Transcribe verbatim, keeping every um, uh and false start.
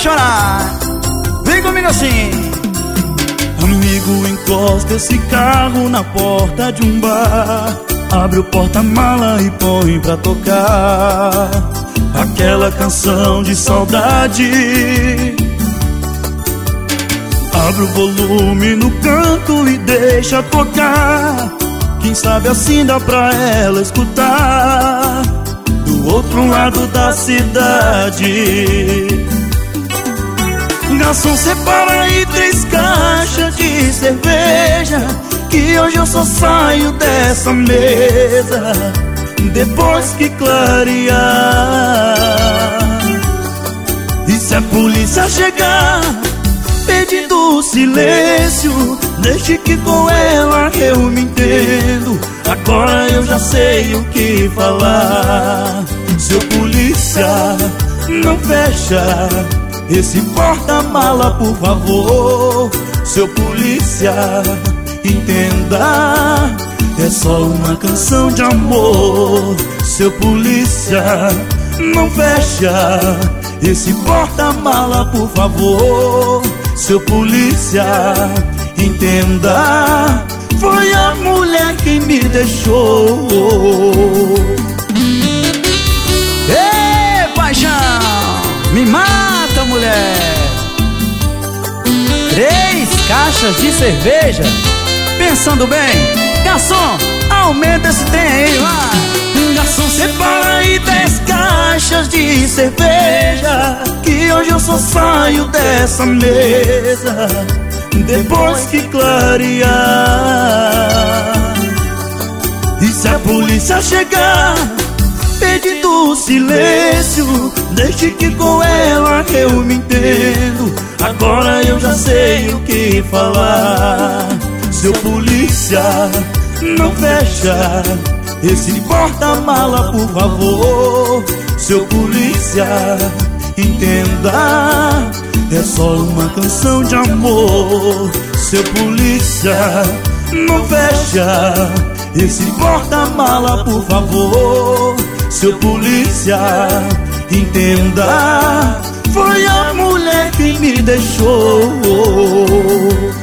chorar. Vem comigo assim. Amigo, encosta esse carro na porta de um bar, abre o porta-mala e põe pra tocar aquela canção de saudade. Abre o volume no canto e deixa tocar, quem sabe assim dá pra ela escutar do outro lado da cidade. Garçom, separa aí três caixas de cerveja, que hoje eu só saio dessa mesa depois que clarear. E se a polícia chegar pedindo silêncio, deixe que com ela eu me entendo. Agora eu já sei o que falar. Seu polícia, não fecha esse porta-mala, por favor. Seu polícia, entenda, é só uma canção de amor. Seu polícia, não fecha esse porta-mala, por favor. Seu polícia, entenda, foi a mulher que me deixou. Ei, paixão, me mata, mulher. Três caixas de cerveja. Pensando bem, garçom, aumenta esse trem aí, vai. Garçom, separa aí dez caixas de cerveja, que hoje eu só saio dessa mesa depois que clarear. E se a polícia chegar pedindo silêncio, deixe que com ela eu me entendo. Agora eu já sei o que falar. Seu polícia, não fecha esse porta-mala, por favor. Seu polícia, entenda, é só uma canção de amor. Seu polícia, não fecha esse porta-mala, por favor. Seu polícia, entenda, foi a mulher que me deixou.